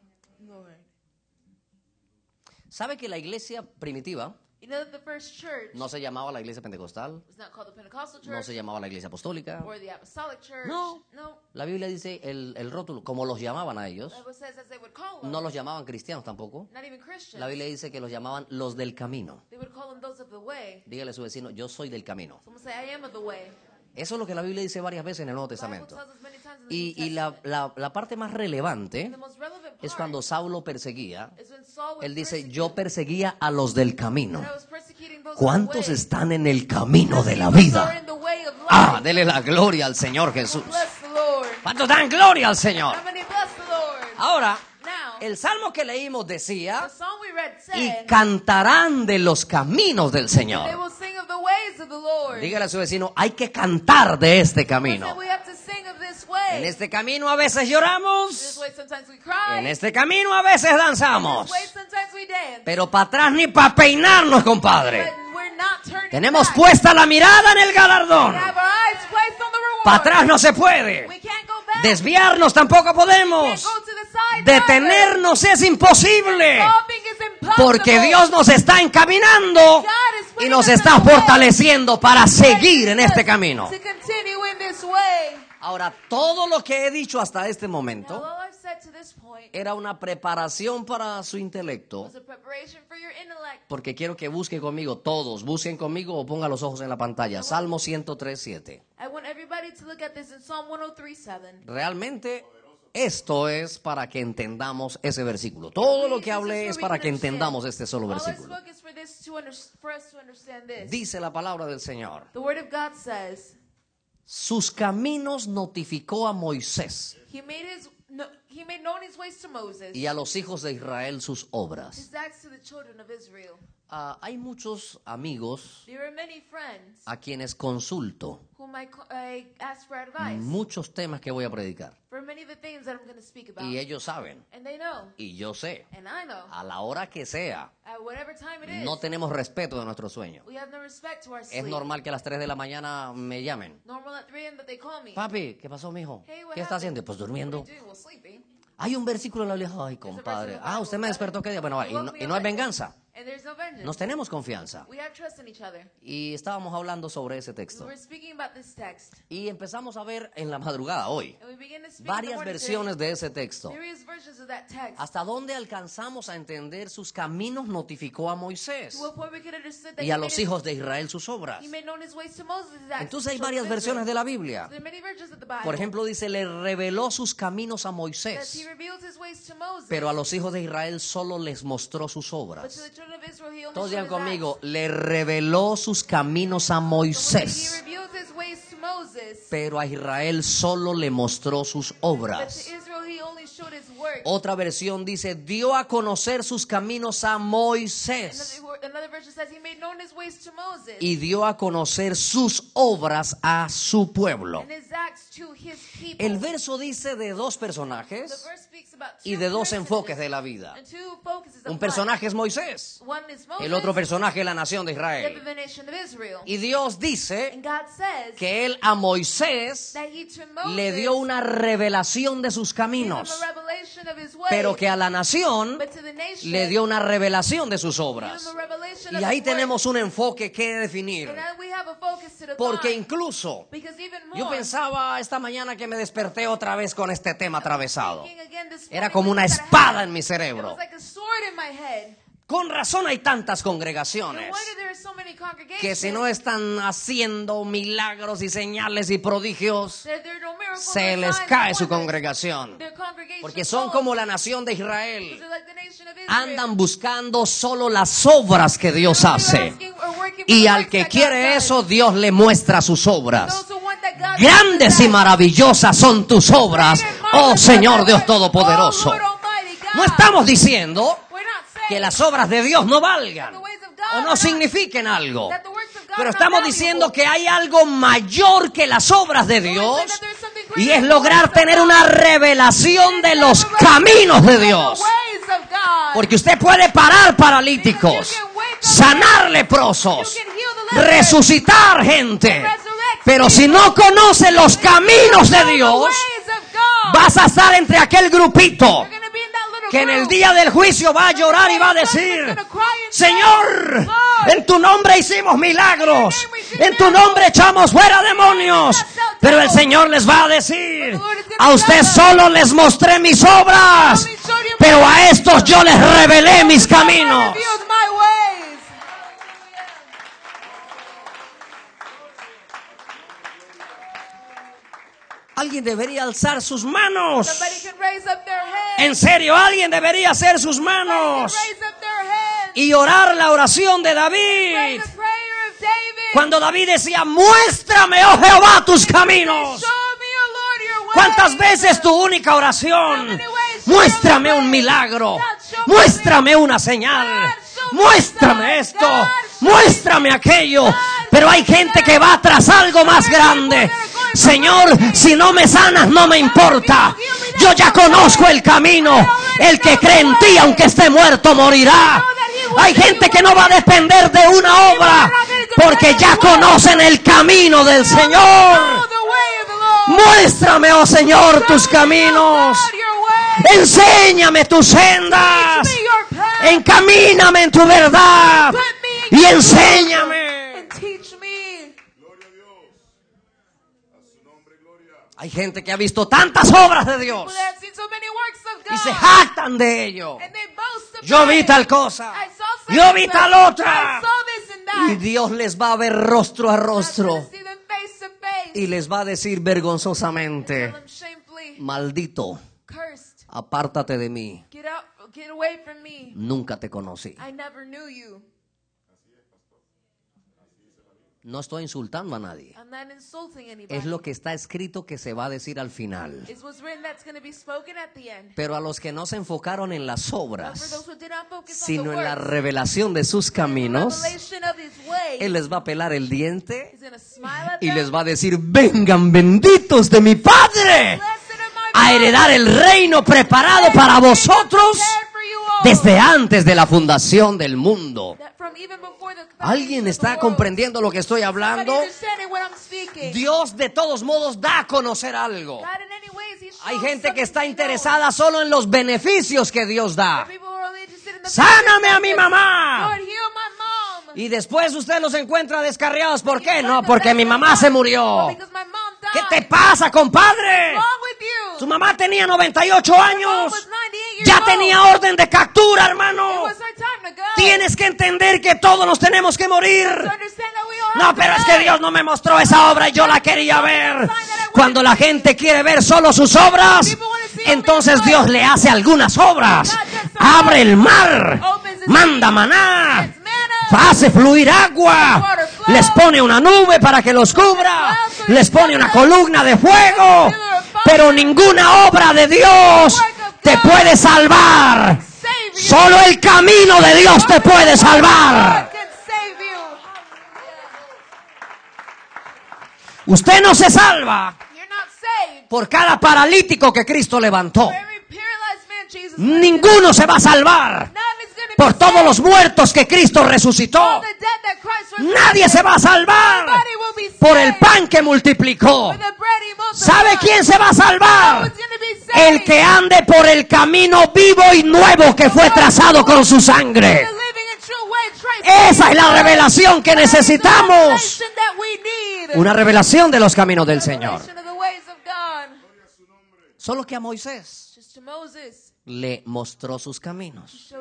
Speaker 3: ¿Sabe que la iglesia primitiva
Speaker 4: You know that the first church
Speaker 3: no se llamaba la iglesia pentecostal,
Speaker 4: was not called the Pentecostal
Speaker 3: no
Speaker 4: church
Speaker 3: se llamaba la iglesia apostólica?
Speaker 4: or the Apostolic church?
Speaker 3: No.
Speaker 4: No.
Speaker 3: La Biblia dice el rótulo, como los llamaban a ellos,
Speaker 4: The Bible says as they would call them,
Speaker 3: no los llamaban cristianos tampoco.
Speaker 4: not even Christians.
Speaker 3: La Biblia dice que los llamaban los del camino.
Speaker 4: They would call them those of the way.
Speaker 3: Dígale a su vecino, yo soy del camino.
Speaker 4: Someone say, I am of the way.
Speaker 3: Eso es lo que la Biblia dice varias veces en el Nuevo
Speaker 4: The Bible
Speaker 3: Testamento.
Speaker 4: tells us many times in the
Speaker 3: Y
Speaker 4: New Testament.
Speaker 3: la parte más relevante
Speaker 4: The most relevant
Speaker 3: es
Speaker 4: part
Speaker 3: cuando Saulo perseguía.
Speaker 4: is when Saul was
Speaker 3: Él dice,
Speaker 4: persecuted.
Speaker 3: yo perseguía a los del camino.
Speaker 4: And I was persecuting those
Speaker 3: ¿Cuántos
Speaker 4: of the way.
Speaker 3: están en el camino de la
Speaker 4: Those are
Speaker 3: vida?
Speaker 4: in the way of life.
Speaker 3: Ah, dele la gloria al Señor Jesús.
Speaker 4: Bless the Lord.
Speaker 3: ¿Cuántos dan gloria al Señor?
Speaker 4: How many bless the Lord?
Speaker 3: Ahora,
Speaker 4: Now,
Speaker 3: el salmo que leímos
Speaker 4: the
Speaker 3: decía,
Speaker 4: song we read
Speaker 3: y
Speaker 4: said,
Speaker 3: cantarán de los caminos del
Speaker 4: they
Speaker 3: Señor.
Speaker 4: will sing of the ways of the Lord.
Speaker 3: Dígale a su vecino, hay que cantar de este
Speaker 4: Said
Speaker 3: camino.
Speaker 4: we have to sing of this
Speaker 3: En
Speaker 4: way.
Speaker 3: este camino a veces
Speaker 4: This
Speaker 3: lloramos,
Speaker 4: way sometimes we cry.
Speaker 3: en este camino a veces danzamos,
Speaker 4: This way sometimes we dance.
Speaker 3: pero para atrás ni para peinarnos, compadre.
Speaker 4: But we're not turning
Speaker 3: Tenemos
Speaker 4: back.
Speaker 3: puesta la mirada en el galardón.
Speaker 4: We have our eyes placed on the reward.
Speaker 3: Para atrás no se puede.
Speaker 4: We can't go back.
Speaker 3: Desviarnos tampoco
Speaker 4: We
Speaker 3: podemos.
Speaker 4: can't go to the side.
Speaker 3: Detenernos es imposible.
Speaker 4: Stopping is impossible.
Speaker 3: Porque Dios nos está encaminando
Speaker 4: God is
Speaker 3: y
Speaker 4: putting
Speaker 3: nos
Speaker 4: us in
Speaker 3: está
Speaker 4: the way.
Speaker 3: fortaleciendo para seguir en este camino.
Speaker 4: To continue in this way.
Speaker 3: Ahora, todo lo que he dicho hasta este
Speaker 4: Now,
Speaker 3: momento
Speaker 4: all I've said to this point
Speaker 3: era una preparación para su intelecto,
Speaker 4: was a preparation for your intellect.
Speaker 3: porque quiero que busquen conmigo, todos, busquen conmigo o pongan los ojos en la pantalla. Salmo 103:7.
Speaker 4: I want everybody to look at this in Psalm 103:7.
Speaker 3: Realmente esto es para que entendamos ese versículo. Todo lo que hablé es para que entendamos este solo
Speaker 4: All I
Speaker 3: versículo.
Speaker 4: spoke is for us to understand this.
Speaker 3: Dice la palabra del Señor:
Speaker 4: The word of God says,
Speaker 3: sus caminos notificó a Moisés
Speaker 4: He made known his ways to Moses,
Speaker 3: y a los hijos de Israel sus obras.
Speaker 4: his acts to the children of Israel.
Speaker 3: Hay muchos amigos
Speaker 4: There are many friends
Speaker 3: a quienes consulto
Speaker 4: whom I ask for advice
Speaker 3: muchos temas que voy a predicar.
Speaker 4: for many of the things that I'm going to speak about.
Speaker 3: Y ellos saben,
Speaker 4: And they know,
Speaker 3: y yo sé,
Speaker 4: and I know,
Speaker 3: a la hora que sea,
Speaker 4: at whatever time it is,
Speaker 3: no tenemos respeto de nuestro sueño.
Speaker 4: we have no respect to our
Speaker 3: Es
Speaker 4: sleep.
Speaker 3: normal que a las 3 de la mañana me llamen.
Speaker 4: Normal at 3 a.m. that they call me.
Speaker 3: Papi, ¿qué pasó, mijo?
Speaker 4: Hey, what
Speaker 3: ¿Qué está
Speaker 4: happened?
Speaker 3: haciendo? Pues
Speaker 4: What
Speaker 3: durmiendo.
Speaker 4: are you doing? Well, sleeping.
Speaker 3: Hay un versículo en la Biblia. Ay, compadre. Ah, usted me despertó qué día. Bueno, vale, y no hay venganza.
Speaker 4: And there's no vengeance.
Speaker 3: Nos tenemos confianza.
Speaker 4: We have trust in each other.
Speaker 3: Y estábamos hablando sobre ese
Speaker 4: We
Speaker 3: texto.
Speaker 4: were speaking about this text.
Speaker 3: Y empezamos a ver en la madrugada hoy
Speaker 4: And we began to speak in the
Speaker 3: varias
Speaker 4: morning
Speaker 3: versiones
Speaker 4: today,
Speaker 3: de ese texto.
Speaker 4: various versions of that text.
Speaker 3: ¿Hasta dónde alcanzamos a entender sus caminos notificó a Moisés
Speaker 4: To a point we could understand that
Speaker 3: y a
Speaker 4: he
Speaker 3: los
Speaker 4: made
Speaker 3: hijos de Israel sus obras?
Speaker 4: he made known his ways to Moses. his acts
Speaker 3: Entonces
Speaker 4: to
Speaker 3: hay
Speaker 4: the
Speaker 3: varias
Speaker 4: children of
Speaker 3: versiones de
Speaker 4: Israel.
Speaker 3: la Biblia.
Speaker 4: There are many versions of the Bible.
Speaker 3: Por ejemplo, dice, le reveló sus caminos a
Speaker 4: that
Speaker 3: Moisés,
Speaker 4: he revealed his ways to Moses.
Speaker 3: pero a los hijos de Israel solo les mostró sus
Speaker 4: But to
Speaker 3: obras.
Speaker 4: the children of Israel he only
Speaker 3: Todos
Speaker 4: showed
Speaker 3: digan
Speaker 4: his
Speaker 3: conmigo,
Speaker 4: acts.
Speaker 3: le reveló sus caminos a
Speaker 4: He
Speaker 3: Moisés,
Speaker 4: revealed his ways to Moses.
Speaker 3: pero a Israel solo le mostró sus
Speaker 4: But
Speaker 3: obras.
Speaker 4: to Israel he only showed his work.
Speaker 3: Otra versión dice, dio a conocer sus caminos a Moisés
Speaker 4: Another version says he made known his ways to Moses.
Speaker 3: y dio a conocer sus obras a su pueblo.
Speaker 4: And his acts to his people.
Speaker 3: El verso dice de dos
Speaker 4: The
Speaker 3: personajes,
Speaker 4: verse speaks
Speaker 3: y de dos enfoques de la vida. Un personaje es Moisés, el otro personaje es la nación de Israel. Y Dios dice que Él a Moisés le dio una revelación de sus caminos, pero que a la nación le dio una revelación de sus obras. Y ahí tenemos un enfoque que definir. Porque incluso yo pensaba esta mañana que me desperté otra vez con este tema atravesado. Era como una espada en mi cerebro. Con razón hay tantas congregaciones que si no están haciendo milagros y señales y prodigios, se les cae su congregación. Porque son como la nación de Israel. Andan buscando solo las obras que Dios hace. Y al que quiere eso, Dios le muestra sus obras. Grandes y maravillosas son tus obras, oh Señor Dios Todopoderoso. No estamos diciendo que las obras de Dios no valgan o no signifiquen algo, pero estamos diciendo que hay algo mayor que las obras de Dios, y es lograr tener una revelación de los caminos de Dios. Porque usted puede parar paralíticos, sanar leprosos, resucitar gente, pero si no conoce los caminos de Dios, vas a estar entre aquel grupito que en el día del juicio va a llorar y va a decir: Señor, en tu nombre hicimos milagros, en tu nombre echamos fuera demonios. Pero el Señor les va a decir: a usted solo les mostré mis obras, pero a estos yo les revelé mis caminos. Alguien debería alzar sus manos. En serio, alguien debería hacer sus manos y orar la oración de David. Cuando David decía: muéstrame, oh Jehová, tus caminos. ¿Cuántas veces tu única oración? Muéstrame un milagro, muéstrame una señal, muéstrame esto, muéstrame aquello. Pero hay gente que va tras algo más grande. Señor, si no me sanas, no me importa. Yo ya conozco el camino. El que cree en ti, aunque esté muerto, morirá. Hay gente que no va a depender de una obra, porque ya conocen el camino del Señor. Muéstrame, oh Señor, tus caminos. Enséñame tus sendas. Encamíname en tu verdad y enséñame. Hay gente que ha visto tantas obras de Dios y se jactan de ello. Yo vi tal cosa, yo vi tal otra. Y Dios les va a ver rostro a rostro y les va a decir vergonzosamente: maldito, apártate de mí, nunca te conocí. No estoy insultando a nadie. Es lo que está escrito que se va a decir al final. Pero a los que no se enfocaron en las obras, sino en la revelación de sus caminos, Él les va a pelar el diente y les va a decir: vengan benditos de mi Padre a heredar el reino preparado para vosotros desde antes de la fundación del mundo. ¿Alguien está comprendiendo lo que estoy hablando? Dios de todos modos da a conocer algo. Hay gente que está interesada solo en los beneficios que Dios da. ¡Sáname a mi mamá! Y después usted los encuentra descarriados. ¿Por qué? No, porque mi mamá se murió. ¿Qué te pasa, compadre? Tu mamá tenía 98 años. Ya tenía orden de captura, hermano. Tienes que entender que todos nos tenemos que morir. No, pero es que Dios no me mostró esa obra y yo la quería ver. Cuando la gente quiere ver solo sus obras, entonces Dios le hace algunas obras. Abre el mar, manda maná, hace fluir agua, les pone una nube para que los cubra, les pone una columna de fuego. Pero ninguna obra de Dios te puede salvar. Solo el camino de Dios te puede salvar. Usted no se salva por cada paralítico que Cristo levantó.
Speaker 4: Jesus
Speaker 3: ninguno se va a salvar. Por todos los muertos que Cristo resucitó, nadie se va a salvar. Por el pan que multiplicó, ¿sabe quién se va a salvar? El que ande por el camino vivo y nuevo que fue trazado con su sangre. Esa es la revelación que necesitamos. Una revelación de los caminos del Señor. Solo que a Moisés le mostró sus caminos.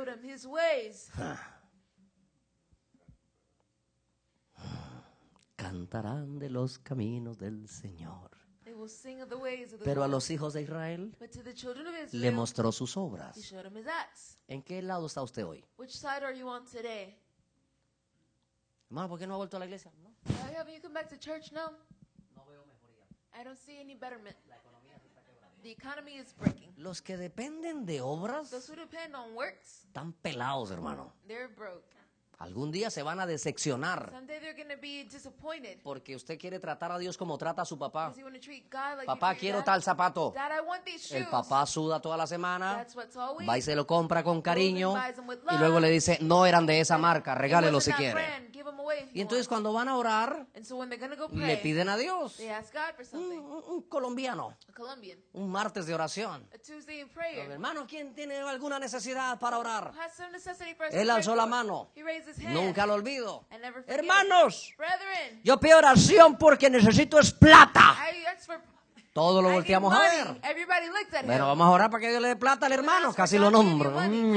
Speaker 3: Cantarán de los caminos del Señor. Pero a los hijos de Israel le mostró sus obras. ¿En qué lado está usted hoy? Hermano, ¿por qué no ha vuelto a la iglesia? No. No veo mejoría. Los que dependen de obras están pelados, hermano. Algún día se van a decepcionar porque usted quiere tratar a Dios como trata a su papá. Papá, quiero tal zapato. El papá suda toda la semana, va y se lo compra con cariño y luego le dice, no eran de esa marca, regálelo si quiere. Y entonces cuando van a orar, le piden a Dios. Un colombiano, un martes de oración. Hermano, ¿quién tiene alguna necesidad para orar? Él alzó la mano. Nunca lo olvido. Hermanos, yo pido oración porque necesito es plata. Todos lo volteamos a ver. Bueno, vamos a orar para que Dios le dé plata al hermano. Casi lo nombro.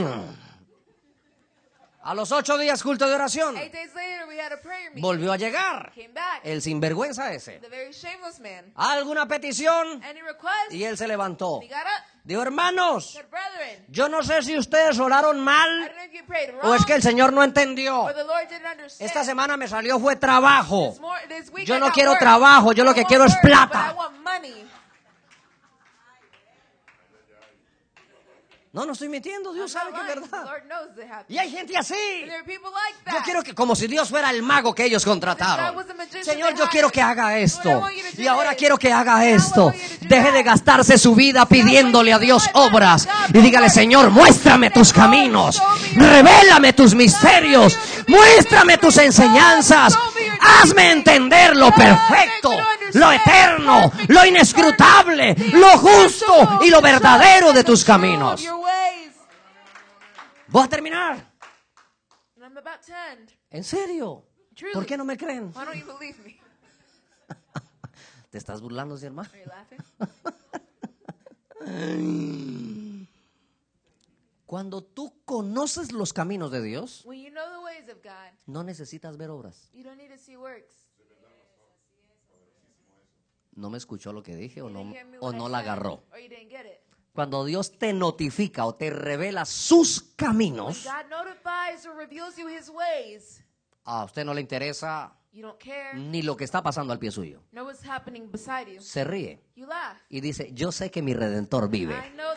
Speaker 3: A los 8 días culto de oración. Volvió a llegar el sinvergüenza ese. ¿Alguna petición? Y él se levantó. Dijo, hermanos, yo no sé si ustedes oraron mal o es que el Señor no entendió. Esta semana me salió fue trabajo. Yo no quiero trabajo, yo lo que quiero es plata. No estoy mintiendo, Dios sabe que es verdad. Y hay gente así. Yo quiero que, como si Dios fuera el mago que ellos contrataron. Señor, yo quiero que haga esto. Y ahora quiero que haga esto. Deje de gastarse su vida pidiéndole a Dios obras. Y dígale, Señor, muéstrame tus caminos. Revélame tus misterios. Muéstrame tus enseñanzas. Hazme entender lo perfecto, lo eterno, lo inescrutable, lo justo y lo verdadero de tus caminos. Voy a terminar. ¿En serio? ¿Por qué no me creen? ¿Te estás burlando, sí, hermano? Cuando tú conoces los caminos de Dios, no necesitas ver obras. ¿No me escuchó lo que dije o no la agarró? Cuando Dios te notifica o te revela sus caminos, a usted no le interesa ni lo que está pasando al pie suyo. Se ríe y dice, yo sé que mi Redentor vive.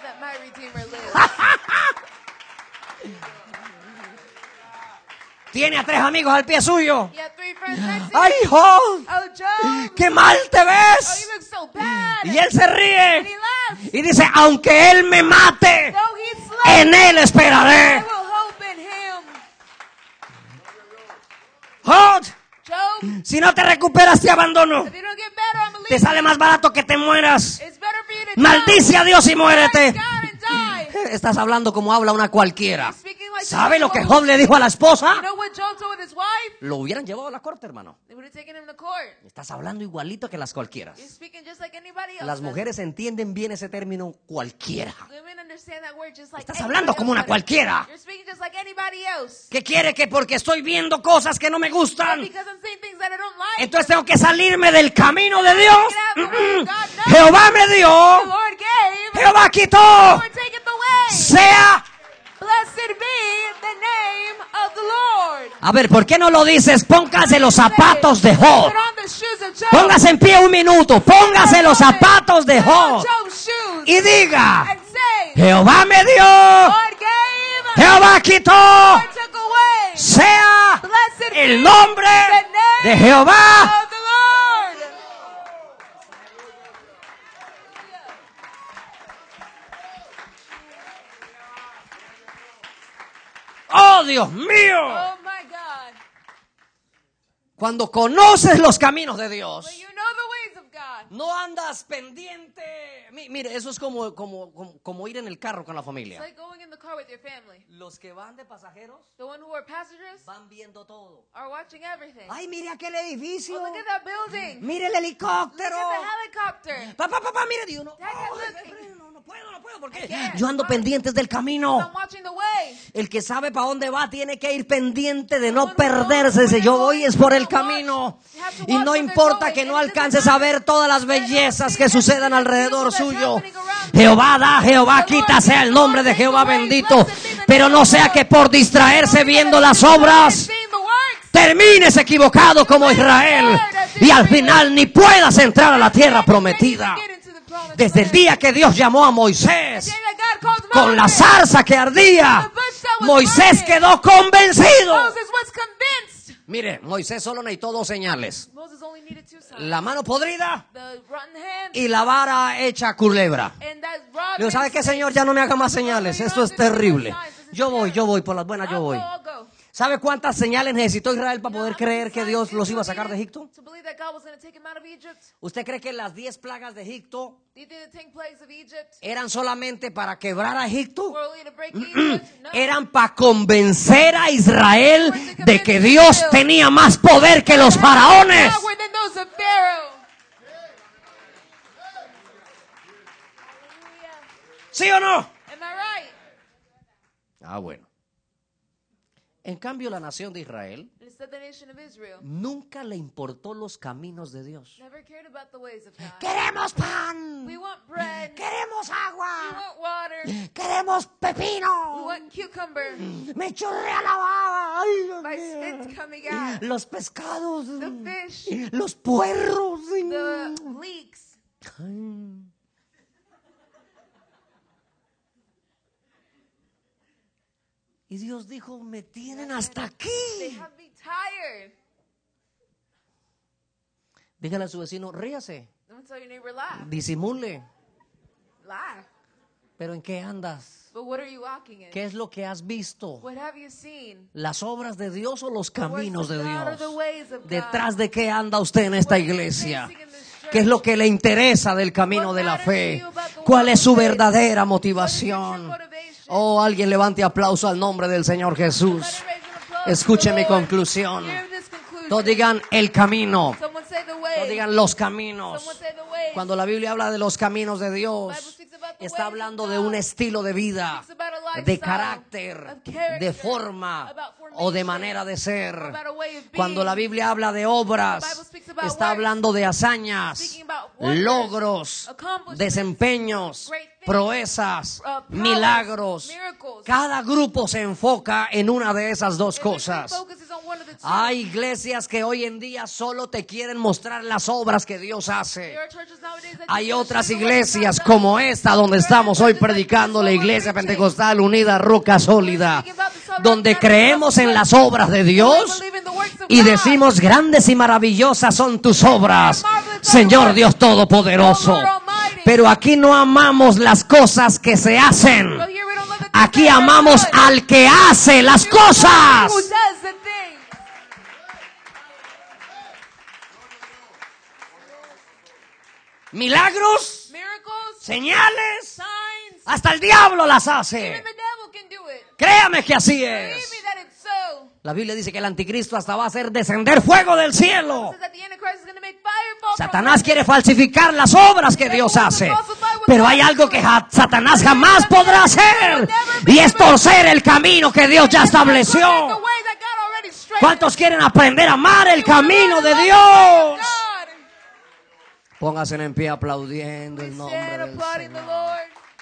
Speaker 3: Tiene a 3 amigos al pie suyo. ¡Ay, Job! ¡Qué mal te ves! Y él se ríe y dice, aunque él me mate, en él esperaré. Job, si no te recuperas te abandono. Te sale más barato que te mueras. Maldice a Dios y muérete. Estás hablando como habla una cualquiera. ¿Sabe lo que Job le dijo a la esposa? Lo hubieran llevado a la corte, hermano. Estás hablando igualito que las cualquieras. Las mujeres entienden bien ese término cualquiera. Estás hablando como una cualquiera. ¿Qué quiere? Que porque estoy viendo cosas que no me gustan, entonces tengo que salirme del camino de Dios. Jehová me dio, Jehová quitó. Sea. A ver, ¿por qué no lo dices? Póngase los zapatos de Job. Póngase en pie un minuto. Póngase los zapatos de Job. Y diga, Jehová me dio, Jehová quitó. Sea el nombre de Jehová. Dios mío!
Speaker 4: Oh my God.
Speaker 3: Cuando conoces los caminos de Dios,
Speaker 4: When you know the ways of God,
Speaker 3: no andas pendiente. Mire, eso es como ir en el carro con la
Speaker 4: it's
Speaker 3: familia.
Speaker 4: like going in the car with your family.
Speaker 3: Los que van de pasajeros
Speaker 4: The one who are passengers
Speaker 3: van viendo todo.
Speaker 4: are watching everything.
Speaker 3: Ay, mire aquel edificio.
Speaker 4: Oh, look at that building.
Speaker 3: Mire el
Speaker 4: Look
Speaker 3: helicóptero.
Speaker 4: at the helicopter.
Speaker 3: Papá, mire, y uno.
Speaker 4: Dad, look.
Speaker 3: No puedo, porque
Speaker 4: can't.
Speaker 3: yo ando pendiente del camino.
Speaker 4: I'm watching the way.
Speaker 3: El que sabe para dónde va tiene que ir pendiente de no perderse. Si yo voy es por el camino. Y no importa que no alcances a ver todas las bellezas que sucedan alrededor suyo. Jehová da, Jehová quita, sea el nombre de Jehová bendito. Pero no sea que por distraerse viendo las obras termines equivocado como Israel y al final ni puedas entrar a la tierra prometida. Desde el día que Dios llamó a Moisés con la zarza que ardía, Moisés quedó convencido.
Speaker 4: Moses was convinced.
Speaker 3: Mire, Moisés solo necesitó 2 señales:
Speaker 4: Moses only needed 2 signs.
Speaker 3: la mano podrida
Speaker 4: The rotten hand
Speaker 3: y la vara hecha culebra.
Speaker 4: and that rod.
Speaker 3: Digo, ¿sabe qué, Señor? Ya no me haga más señales. Esto es terrible. Yo voy, por las buenas yo voy.
Speaker 4: I'll go.
Speaker 3: ¿Sabe cuántas señales necesitó Israel para poder creer que Dios los iba a sacar de Egipto?
Speaker 4: To believe that God was going to take him out of Egypt.
Speaker 3: ¿Usted cree que las 10 plagas de Egipto
Speaker 4: Do you think the 10 plagues of Egypt
Speaker 3: eran solamente para quebrar a Egipto?
Speaker 4: were only to break Egypt? No.
Speaker 3: Eran para convencer a Israel de que Dios tenía más poder que los faraones.
Speaker 4: Power than those of Pharaoh. Hallelujah.
Speaker 3: ¿Sí o no?
Speaker 4: Am I right?
Speaker 3: Ah, bueno. En cambio, la nación de Israel
Speaker 4: Instead, the nation of Israel
Speaker 3: nunca le importó los caminos de Dios.
Speaker 4: never cared about the ways of God.
Speaker 3: Queremos pan,
Speaker 4: We want bread.
Speaker 3: queremos
Speaker 4: We
Speaker 3: agua,
Speaker 4: want water.
Speaker 3: queremos
Speaker 4: We
Speaker 3: pepino,
Speaker 4: want cucumber.
Speaker 3: me chorrea la baba, ay, Dios
Speaker 4: My
Speaker 3: mío.
Speaker 4: spit's coming out.
Speaker 3: Los pescados,
Speaker 4: The fish.
Speaker 3: los puerros.
Speaker 4: The leeks.
Speaker 3: Y Dios dijo, me tienen hasta
Speaker 4: They
Speaker 3: aquí.
Speaker 4: have me tired.
Speaker 3: Dígale a su vecino, ríase,
Speaker 4: I'm going to tell your neighbor, laugh.
Speaker 3: disimule.
Speaker 4: Laugh.
Speaker 3: Pero ¿en qué andas?
Speaker 4: But what are you walking in?
Speaker 3: ¿Qué es lo que has visto?
Speaker 4: What have you seen?
Speaker 3: ¿Las obras de Dios o los
Speaker 4: The works
Speaker 3: caminos
Speaker 4: of
Speaker 3: de
Speaker 4: God or
Speaker 3: Dios?
Speaker 4: the ways of God?
Speaker 3: ¿Detrás de qué anda usted en esta
Speaker 4: What are you
Speaker 3: iglesia?
Speaker 4: facing in this church?
Speaker 3: ¿Qué es lo que le interesa del camino de la fe? ¿Cuál es su verdadera motivación? Oh, alguien levante aplauso al nombre del Señor Jesús.
Speaker 4: Let it raise an applause
Speaker 3: Escuche
Speaker 4: to the
Speaker 3: mi
Speaker 4: Lord.
Speaker 3: conclusión.
Speaker 4: Hear this conclusion.
Speaker 3: Todos digan el camino.
Speaker 4: Someone say the
Speaker 3: Todos
Speaker 4: way.
Speaker 3: digan los caminos.
Speaker 4: Someone say the way.
Speaker 3: Cuando la Biblia habla de los caminos de
Speaker 4: Bible
Speaker 3: Dios,
Speaker 4: speaks about the
Speaker 3: está
Speaker 4: ways
Speaker 3: hablando
Speaker 4: of
Speaker 3: de
Speaker 4: God.
Speaker 3: un estilo de vida,
Speaker 4: Speaks about a
Speaker 3: de
Speaker 4: lifestyle,
Speaker 3: carácter,
Speaker 4: of character,
Speaker 3: de forma
Speaker 4: about
Speaker 3: o de
Speaker 4: formation,
Speaker 3: manera de ser.
Speaker 4: about a way of being.
Speaker 3: Cuando la Biblia habla de
Speaker 4: The
Speaker 3: obras,
Speaker 4: Bible speaks about
Speaker 3: está
Speaker 4: works,
Speaker 3: hablando de hazañas,
Speaker 4: speaking about wonders,
Speaker 3: logros,
Speaker 4: accomplishments,
Speaker 3: desempeños,
Speaker 4: great things,
Speaker 3: proezas,
Speaker 4: powers,
Speaker 3: milagros.
Speaker 4: miracles.
Speaker 3: Cada grupo se enfoca en una de esas dos
Speaker 4: Every
Speaker 3: cosas.
Speaker 4: focuses on one of the two.
Speaker 3: Hay iglesias que hoy en día solo te quieren mostrar las obras que Dios hace.
Speaker 4: There are churches nowadays that
Speaker 3: Hay
Speaker 4: just
Speaker 3: otras
Speaker 4: show the works
Speaker 3: iglesias
Speaker 4: of God.
Speaker 3: como esta donde estamos hoy predicando, la Iglesia Pentecostal Unida Roca Sólida, donde creemos en las obras de Dios y decimos, grandes y maravillosas son tus obras, Señor Dios Todopoderoso. Pero aquí no amamos las cosas que se hacen.
Speaker 4: But here we don't love the things
Speaker 3: Aquí
Speaker 4: that are
Speaker 3: amamos
Speaker 4: good.
Speaker 3: al que hace las cosas.
Speaker 4: Who does the thing.
Speaker 3: Milagros,
Speaker 4: Miracles,
Speaker 3: señales,
Speaker 4: signs.
Speaker 3: hasta el diablo las hace.
Speaker 4: Even the devil can do it.
Speaker 3: Créame que así
Speaker 4: Believe
Speaker 3: es.
Speaker 4: me that it's so.
Speaker 3: La Biblia dice que el anticristo hasta va a hacer descender fuego del cielo.
Speaker 4: It says that the Antichrist is going to make fire fall from
Speaker 3: Satanás
Speaker 4: heaven.
Speaker 3: quiere falsificar las obras que Dios hace. Pero hay algo que Satanás jamás podrá hacer. Y es torcer el camino que Dios ya
Speaker 4: The
Speaker 3: estableció.
Speaker 4: way that God already straightened.
Speaker 3: ¿Cuántos quieren aprender a amar el camino de
Speaker 4: God.
Speaker 3: Dios? Pónganse en pie aplaudiendo
Speaker 4: We
Speaker 3: el nombre
Speaker 4: stand
Speaker 3: del
Speaker 4: applauding the
Speaker 3: Señor.
Speaker 4: Lord.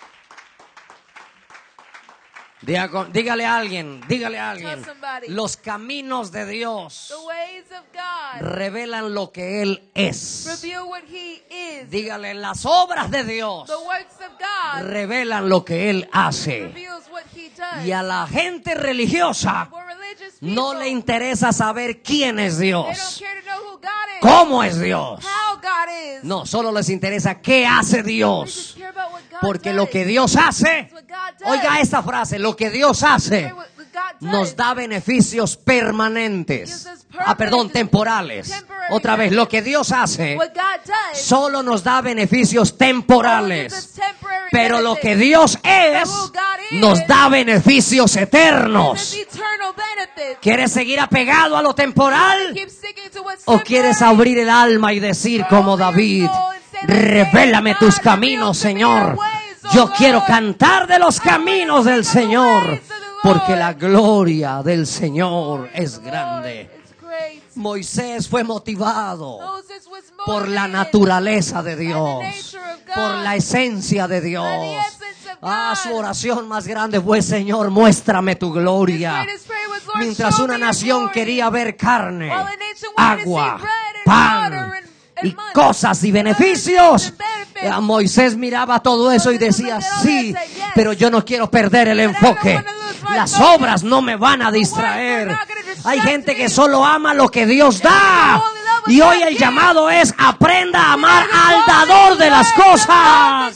Speaker 3: Dígale a alguien,
Speaker 4: Tell somebody.
Speaker 3: los caminos de Dios
Speaker 4: The ways of God
Speaker 3: revelan lo que Él es.
Speaker 4: reveal what He is.
Speaker 3: Dígale, las obras de Dios
Speaker 4: The works of God
Speaker 3: revelan lo que Él hace.
Speaker 4: reveals what He does.
Speaker 3: Y a la gente religiosa
Speaker 4: For religious people,
Speaker 3: no le interesa saber quién es
Speaker 4: they don't
Speaker 3: Dios,
Speaker 4: care to know who God is,
Speaker 3: cómo es Dios.
Speaker 4: how God is.
Speaker 3: No, solo les interesa qué hace
Speaker 4: They
Speaker 3: Dios.
Speaker 4: just care about what God
Speaker 3: Porque
Speaker 4: does.
Speaker 3: lo que Dios hace,
Speaker 4: It's what God does.
Speaker 3: oiga esta frase, lo que Dios hace
Speaker 4: What God does
Speaker 3: nos da beneficios permanentes. Temporales. Otra vez, lo que Dios hace solo nos da beneficios temporales. Pero lo que Dios es, nos da beneficios eternos. ¿Quieres seguir apegado a lo temporal? ¿O quieres abrir el alma y decir como David, revélame tus caminos, Señor? Yo quiero cantar de los caminos del Señor, porque la gloria del Señor es grande. Moisés fue motivado por la naturaleza de Dios, por la esencia de Dios. Su oración más grande fue, Señor, muéstrame tu gloria. Mientras una nación quería ver carne, agua, pan y cosas y beneficios, Moisés miraba todo eso y decía, sí, pero yo no quiero perder el enfoque. Las obras no me van a distraer. Hay gente que solo ama lo que Dios da. Y hoy el llamado es, aprenda a amar al dador de las cosas.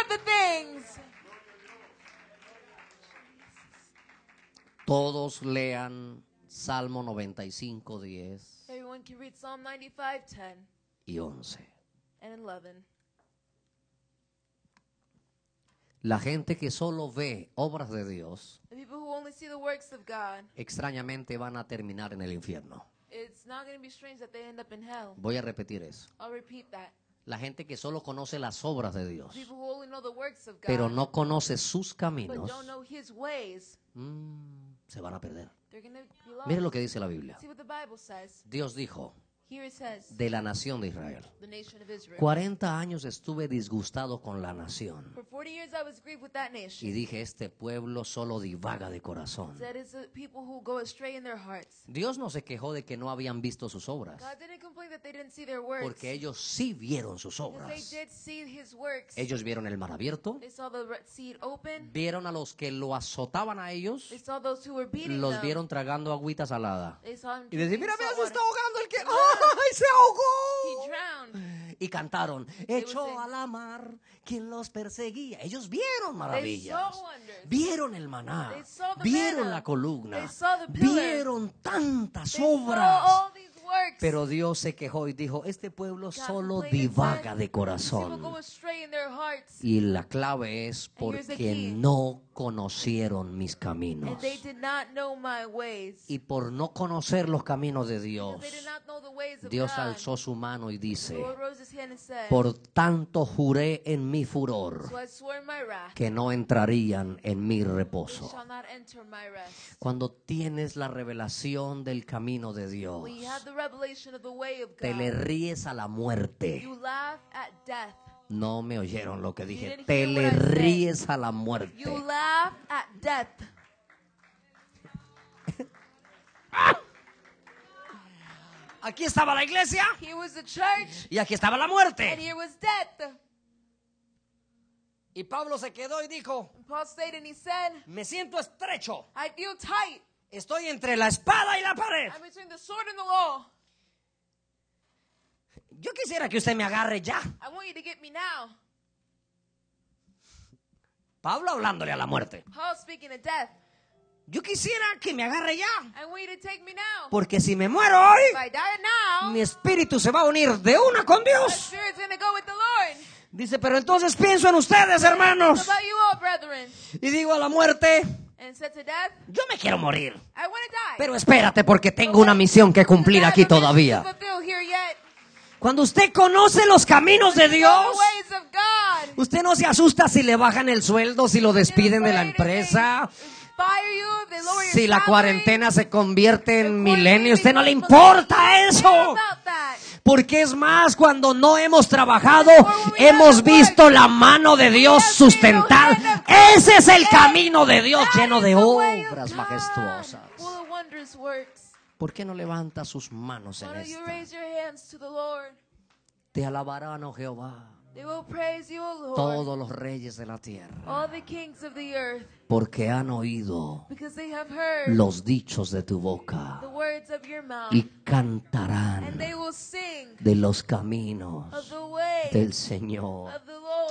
Speaker 3: Todos lean Salmo 95, 10 y 11. La gente que solo ve obras de Dios, extrañamente van a terminar en el infierno. Voy a repetir eso. La gente que solo conoce las obras de Dios, pero no conoce sus caminos, se van a perder. Mire lo que dice la Biblia. Dios dijo de la nación de Israel: 40 años estuve disgustado con la nación y dije, este pueblo solo divaga de corazón. Dios no se quejó de que no habían visto sus obras, porque ellos sí vieron sus obras. Ellos vieron el mar abierto, vieron a los que lo azotaban a ellos, los vieron tragando agüita salada y decían, mira, se está ahogando el que... ¡Ay, se ahogó! Y cantaron, echó a la mar quien los perseguía. Ellos vieron maravillas, vieron el maná, vieron la columna, vieron tantas obras. Pero Dios se quejó y dijo, este pueblo solo divaga de corazón. Y la clave es porque no conocieron mis caminos. Y por no conocer los caminos de Dios, Dios alzó su mano y dice, por tanto juré en mi furor que no entrarían en mi reposo. Cuando tienes la revelación del camino de Dios, te le ríes a la muerte. No me oyeron lo que dije. Te le ríes a la muerte. Aquí estaba la iglesia y aquí estaba la muerte. Y Pablo se quedó y dijo, me siento estrecho. Estoy entre la espada y la pared. Yo quisiera que usted me agarre ya. Pablo hablándole a la muerte. Yo quisiera que me agarre ya. Porque si me muero hoy, mi espíritu se va a unir de una con Dios. Dice, pero entonces pienso en ustedes, hermanos. Y digo a la muerte, yo me quiero morir. Pero espérate, porque tengo una misión que cumplir aquí todavía. Cuando usted conoce los caminos de Dios, usted no se asusta si le bajan el sueldo, si lo despiden de la empresa, si la cuarentena se convierte en milenio. Usted no le importa eso. Porque es más, cuando no hemos trabajado, hemos visto la mano de Dios sustentar. Ese es el camino de Dios, lleno de obras majestuosas. ¿Por qué no levanta sus manos en esto? Te alabarán, oh Jehová, todos los reyes de la tierra, porque han oído los dichos de tu boca y cantarán de los caminos del Señor.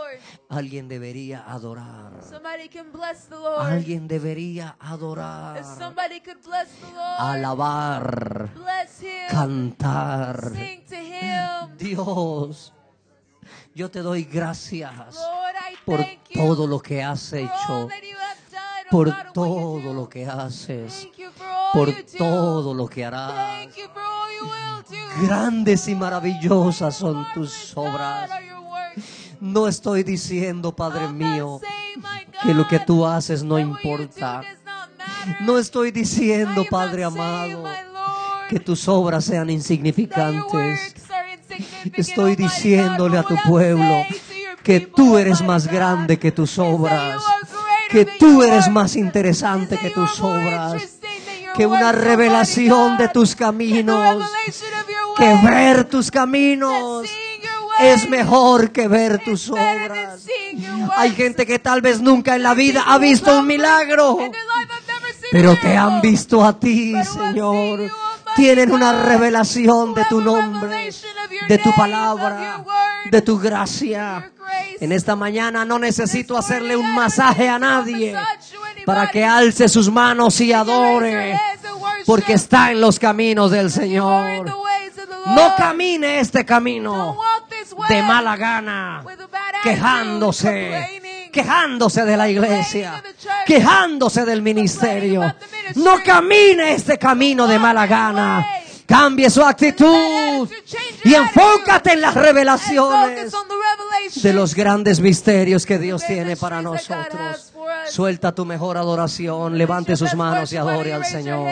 Speaker 3: Alguien debería adorar.
Speaker 4: Somebody can bless the Lord.
Speaker 3: Alguien debería adorar.
Speaker 4: Somebody could bless the Lord.
Speaker 3: Alabar.
Speaker 4: Bless him.
Speaker 3: Cantar.
Speaker 4: Sing to him.
Speaker 3: Dios, yo te doy gracias
Speaker 4: Lord, I
Speaker 3: por
Speaker 4: thank you
Speaker 3: todo lo que has
Speaker 4: for all
Speaker 3: hecho,
Speaker 4: that you have done, oh
Speaker 3: por
Speaker 4: God, and what you
Speaker 3: todo
Speaker 4: do.
Speaker 3: lo que haces,
Speaker 4: Thank you for all
Speaker 3: por
Speaker 4: you do.
Speaker 3: todo lo que harás.
Speaker 4: Thank you for all you will do.
Speaker 3: Grandes y maravillosas son tus
Speaker 4: Marvelous, God,
Speaker 3: obras.
Speaker 4: are your works.
Speaker 3: No estoy diciendo, Padre
Speaker 4: I'm
Speaker 3: mío,
Speaker 4: not saying, my God,
Speaker 3: que lo que tú haces no
Speaker 4: that what you do
Speaker 3: importa.
Speaker 4: does not matter.
Speaker 3: No estoy diciendo,
Speaker 4: I am
Speaker 3: Padre
Speaker 4: not saying,
Speaker 3: amado,
Speaker 4: my Lord,
Speaker 3: que tus obras sean
Speaker 4: that your
Speaker 3: insignificantes.
Speaker 4: works are insignificant,
Speaker 3: Estoy
Speaker 4: Almighty
Speaker 3: diciéndole
Speaker 4: God,
Speaker 3: a tu
Speaker 4: but what I'm
Speaker 3: pueblo
Speaker 4: saying to your
Speaker 3: que
Speaker 4: people,
Speaker 3: tú eres
Speaker 4: Almighty
Speaker 3: más
Speaker 4: God,
Speaker 3: grande que tus
Speaker 4: is that you
Speaker 3: obras,
Speaker 4: are greater
Speaker 3: que
Speaker 4: than
Speaker 3: tú
Speaker 4: your
Speaker 3: eres
Speaker 4: works,
Speaker 3: más interesante
Speaker 4: is
Speaker 3: que
Speaker 4: that you
Speaker 3: tus
Speaker 4: are more
Speaker 3: obras,
Speaker 4: interesting than your
Speaker 3: que una
Speaker 4: works,
Speaker 3: revelación
Speaker 4: Almighty
Speaker 3: de
Speaker 4: God,
Speaker 3: tus
Speaker 4: than the
Speaker 3: caminos,
Speaker 4: revelation of your
Speaker 3: que
Speaker 4: ways,
Speaker 3: ver tus
Speaker 4: that
Speaker 3: caminos
Speaker 4: seeing your ways
Speaker 3: es mejor que ver
Speaker 4: is
Speaker 3: tus
Speaker 4: better than
Speaker 3: obras.
Speaker 4: seeing your works.
Speaker 3: Hay gente que tal vez nunca en la vida
Speaker 4: People
Speaker 3: ha
Speaker 4: who
Speaker 3: visto
Speaker 4: come
Speaker 3: un milagro,
Speaker 4: in their life have never seen a
Speaker 3: pero te
Speaker 4: miracle.
Speaker 3: han visto a ti,
Speaker 4: But who have seen
Speaker 3: Señor.
Speaker 4: you, Almighty
Speaker 3: Tienen una
Speaker 4: God,
Speaker 3: revelación
Speaker 4: who
Speaker 3: de tu
Speaker 4: have a
Speaker 3: nombre,
Speaker 4: revelation of your
Speaker 3: de tu
Speaker 4: name,
Speaker 3: palabra,
Speaker 4: of your word,
Speaker 3: de tu gracia.
Speaker 4: your grace.
Speaker 3: En esta mañana no necesito
Speaker 4: This
Speaker 3: hacerle
Speaker 4: morning,
Speaker 3: un
Speaker 4: I don't
Speaker 3: masaje a
Speaker 4: need to
Speaker 3: nadie
Speaker 4: massage to anybody.
Speaker 3: para que alce sus manos y
Speaker 4: You can raise your
Speaker 3: adore,
Speaker 4: hands and worship.
Speaker 3: porque está en los caminos del
Speaker 4: You are in
Speaker 3: Señor.
Speaker 4: the ways of the Lord.
Speaker 3: No camine este
Speaker 4: Don't
Speaker 3: camino
Speaker 4: walk this way
Speaker 3: de mala gana,
Speaker 4: with a bad attitude,
Speaker 3: quejándose,
Speaker 4: complaining,
Speaker 3: quejándose de la iglesia,
Speaker 4: complaining in the church,
Speaker 3: quejándose del ministerio.
Speaker 4: complaining about the ministry.
Speaker 3: No camine este camino de mala gana. Cambie su actitud y enfócate en las revelaciones de los grandes misterios que Dios tiene para nosotros. Suelta tu mejor adoración, levante sus manos y adore al Señor.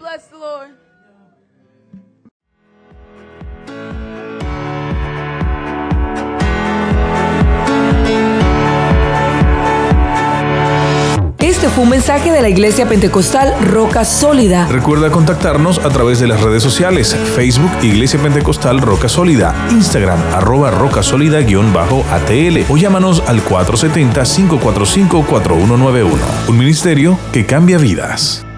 Speaker 2: Este fue un mensaje de la Iglesia Pentecostal Roca Sólida.
Speaker 1: Recuerda contactarnos a través de las redes sociales: Facebook Iglesia Pentecostal Roca Sólida, Instagram @rocasólida_ATL o llámanos al 470-545-4191. Un ministerio que cambia vidas.